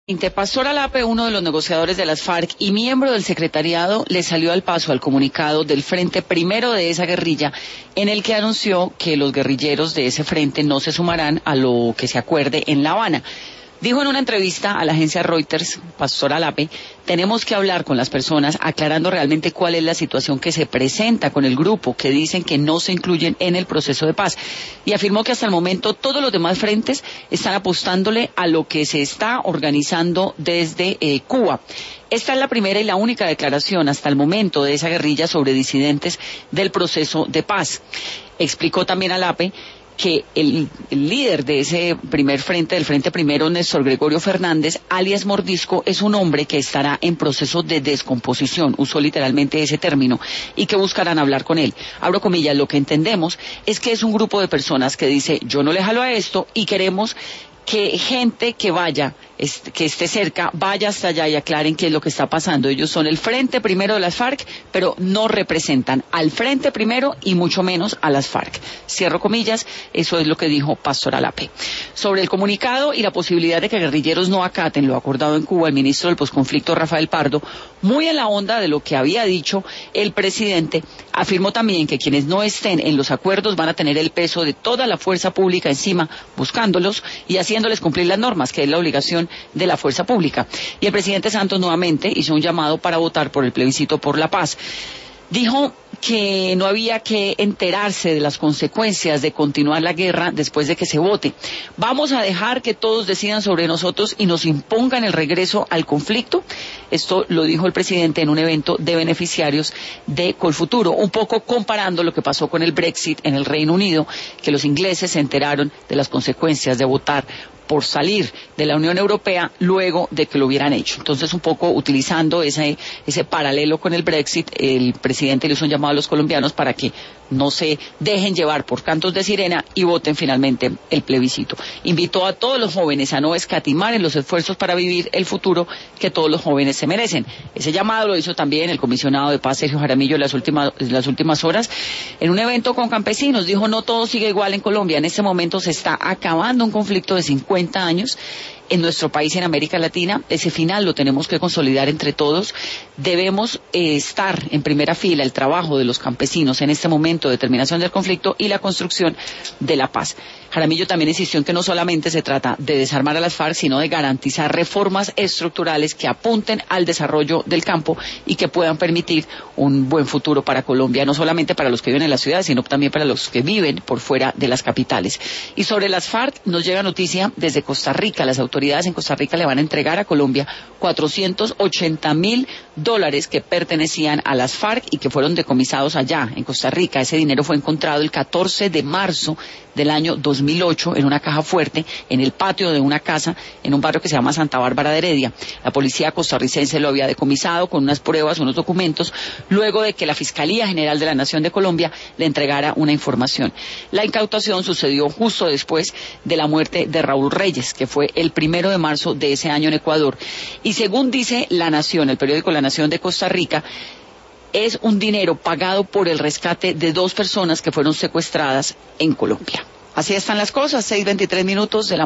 Pastor Alape, uno de los negociadores de las FARC y miembro del secretariado, le salió al paso al comunicado del Frente Primero de esa guerrilla, en el que anunció que los guerrilleros de ese frente no se sumarán a lo que se acuerde en La Habana. Dijo en una entrevista a la agencia Reuters, Pastor Alape, tenemos que hablar con las personas aclarando realmente cuál es la situación que se presenta con el grupo que dicen que no se incluyen en el proceso de paz. Y afirmó que hasta el momento todos los demás frentes están apostándole a lo que se está organizando desde Cuba. Esta es la primera y la única declaración hasta el momento de esa guerrilla sobre disidentes del proceso de paz. Explicó también Alape que el líder de ese primer frente, del Frente Primero, Néstor Gregorio Fernández, alias Mordisco, es un hombre que estará en proceso de descomposición, usó literalmente ese término, y que buscarán hablar con él. Abro comillas, lo que entendemos es que es un grupo de personas que dice, yo no le jalo a esto y queremos que gente que vaya, que esté cerca, vaya hasta allá y aclaren qué es lo que está pasando. Ellos son el Frente Primero de las FARC, pero no representan al Frente Primero y mucho menos a las FARC. Cierro comillas, eso es lo que dijo Pastor Alape. Sobre el comunicado y la posibilidad de que guerrilleros no acaten lo acordado en Cuba, el ministro del posconflicto Rafael Pardo, muy en la onda de lo que había dicho el presidente, afirmó también que quienes no estén en los acuerdos van a tener el peso de toda la fuerza pública encima, buscándolos y haciéndoles cumplir las normas, que es la obligación de la fuerza pública. Y el presidente Santos nuevamente hizo un llamado para votar por el plebiscito por la paz. Dijo que no había que enterarse de las consecuencias de continuar la guerra después de que se vote. Vamos a dejar que todos decidan sobre nosotros y nos impongan el regreso al conflicto. Esto lo dijo el presidente en un evento de beneficiarios de Colfuturo, un poco comparando lo que pasó con el Brexit en el Reino Unido, que los ingleses se enteraron de las consecuencias de votar por salir de la Unión Europea luego de que lo hubieran hecho. Entonces, un poco utilizando ese paralelo con el Brexit, el presidente le hizo un llamado a los colombianos para que no se dejen llevar por cantos de sirena y voten finalmente el plebiscito. Invitó a todos los jóvenes a no escatimar en los esfuerzos para vivir el futuro que todos los jóvenes se merecen. Ese llamado lo hizo también el comisionado de paz Sergio Jaramillo en las últimas horas en un evento con campesinos. Dijo, no todo sigue igual en Colombia. En este momento se está acabando un conflicto de 50 años en nuestro país y en América Latina. Ese final lo tenemos que consolidar entre todos. Debemos estar en primera fila el trabajo de los campesinos en este momento de terminación del conflicto y la construcción de la paz. Jaramillo también insistió en que no solamente se trata de desarmar a las FARC, sino de garantizar reformas estructurales que apunten al desarrollo del campo y que puedan permitir un buen futuro para Colombia, no solamente para los que viven en las ciudades, sino también para los que viven por fuera de las capitales. Y sobre las FARC nos llega noticia desde Costa Rica. Las autoridades en Costa Rica le van a entregar a Colombia $480.000 que pertenecían a las FARC y que fueron decomisados allá en Costa Rica. Ese dinero fue encontrado el 14 de marzo del año 2008 en una caja fuerte en el patio de una casa en un barrio que se llama Santa Bárbara de Heredia. La policía costarricense lo había decomisado con unas pruebas, unos documentos, luego de que la Fiscalía General de la Nación de Colombia le entregara una información. La incautación sucedió justo después de la muerte de Raúl Reyes, que fue el 1 de marzo de ese año en Ecuador. Y según dice La Nación, el periódico La Nación de Costa Rica, es un dinero pagado por el rescate de 2 personas que fueron secuestradas en Colombia. Así están las cosas, 6:23 de la